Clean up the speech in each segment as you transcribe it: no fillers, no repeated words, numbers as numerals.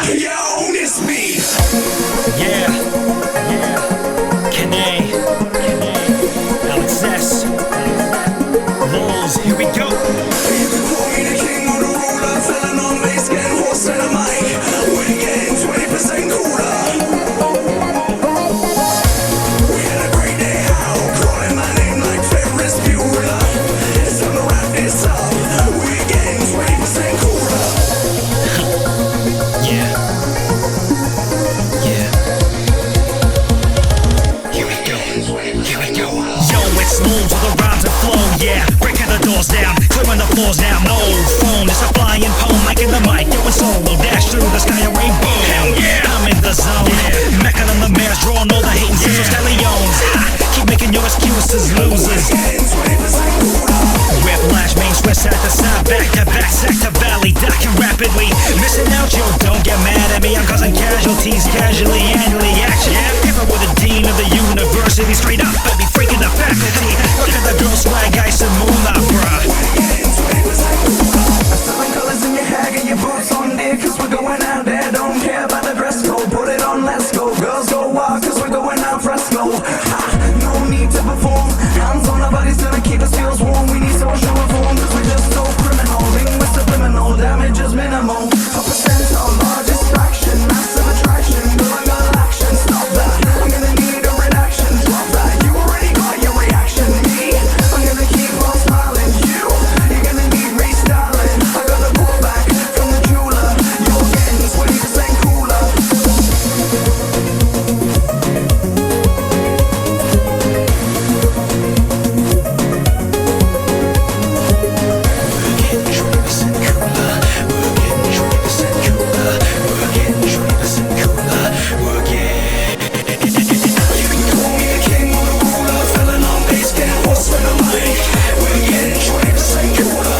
Yo, it's me. Yeah, Kane, Alex S, Lowe's, here we go. You can call me the king or the ruler, filling on bass, getting horse in a mic. We're getting 20% cooler. We had a great day out, calling my name like Ferris Bueller. It's time to wrap this up. We're getting 20% cooler. Yeah. Here we go. Yo, it's Lowe's with the rhymes and flow, yeah. Breaking the doors down, clearing the floors now. No phone, it's a flying poem, mic in the mic. Yo, it's solo, dash through the sky, a rainbow. Hell yeah, I'm in the zone. Yeah. Mecca on the mares, drawing all the hating scissors, stallions. Keep making your excuses, losers. Whiplash, main switch, side to side, back to back, sack to valley, docking rapidly. Missing out, yo, don't get mad at me. I'm causing casualties, casually, annually action. If I were the dean of the university, straight up, I'd be freaking the faculty. Look at the girl swag, ice and moolah, bruh. Seven colors in your hair, get your boots on, dear, cause we're going out there. Don't care about the dress code, put it on, let's go. Girls go wild, cause we're going out fresco. Ha, no need to perform, hands on, nobody's gonna keep us feels warm. We need social reform, cause we're just so criminal. Ring with subliminal, damage is minimal. A percentile, large distraction, massive attraction. Girl, I got action, stop that. I'm gonna need a reaction, drop that. You already got your reaction, me. I'm gonna keep on smiling, you're gonna need restyling. I got a pullback from the jeweler. You're getting 20% cooler. You can call me the king or the ruler, filling on bass, getting horse in a mic. We're getting 20% cooler.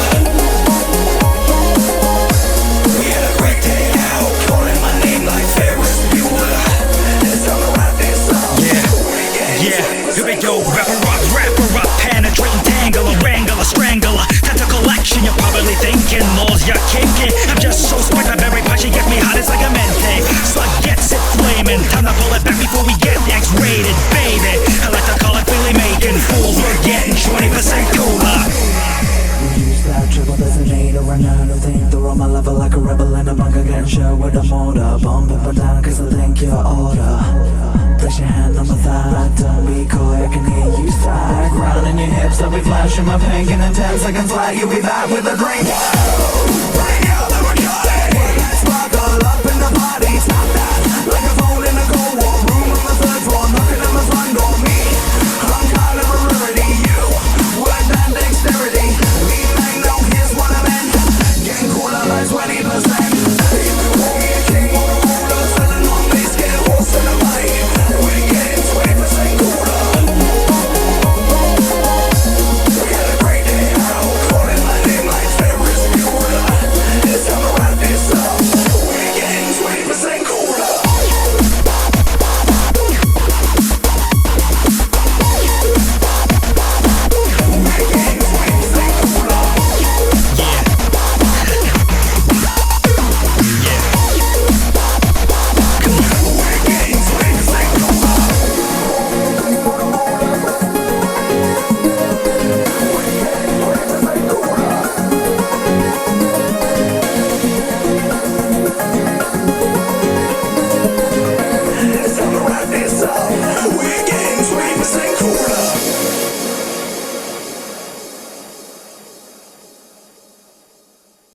We had a great day out, calling my name like Ferris Bueller. It's time to wrap this up. Yeah, here we go. Rapper up, penetrating, tangler, wrangler, strangler. Tentacle action, you're probably thinking, Laws, you're kinking. I'm just so spiked, my berry punch, gets me hot, it's like a mente. Slug gets it flaming, time to pull it back before we get X-rated, baby. I like to call it Billy making fools, we're getting 20% cooler. Use that triple designator and I don't think they're on my level like a rebel in a bunker getting shot with a motor. Bump it but down cause I think you're order. Place your hand on my thigh, don't be coy, I can hear you sigh. Ground in your hips, I'll be flashing my pink and in 10 seconds flat, you'll be back with a drink. Whoa.